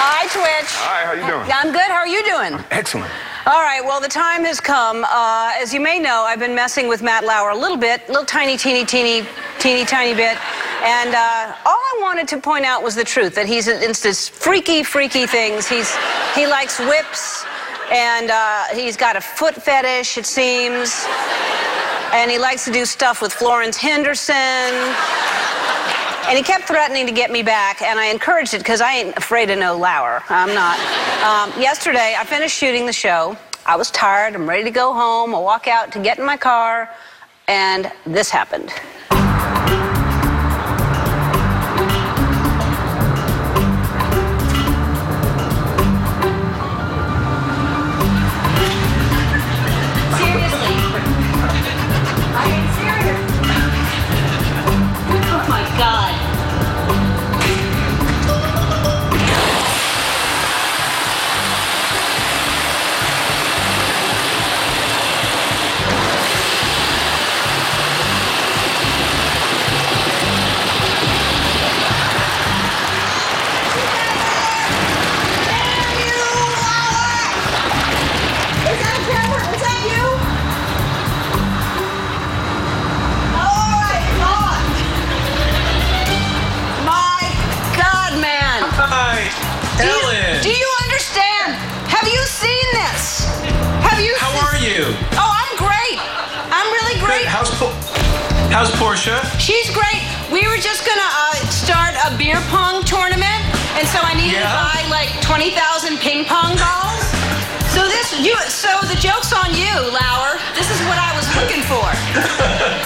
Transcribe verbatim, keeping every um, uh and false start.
Hi, Twitch. Hi, how you doing? I'm good. How are you doing? Excellent. All right, well, the time has come. Uh, as you may know, I've been messing with Matt Lauer a little bit, a little tiny, teeny, teeny, teeny, tiny bit. And uh, all I wanted to point out was the truth, that he's into this freaky, freaky things. He's, he likes whips, and uh, he's got a foot fetish, it seems. And he likes to do stuff with Florence Henderson. And he kept threatening to get me back, and I encouraged it because I ain't afraid of no Lauer. I'm not. Um, yesterday, I finished shooting the show. I was tired. I'm ready to go home. I walk out to get in my car, and this happened. Ellen! Do you, do you understand? Have you seen this? Have you How seen... are you? Oh, I'm great. I'm really great. Good. How's, po- How's Portia? She's great. We were just gonna uh, start a beer pong tournament, and so I needed Yeah? to buy like twenty thousand ping pong balls. So this, you, so the joke's on you, Lauer. This is what I was looking for.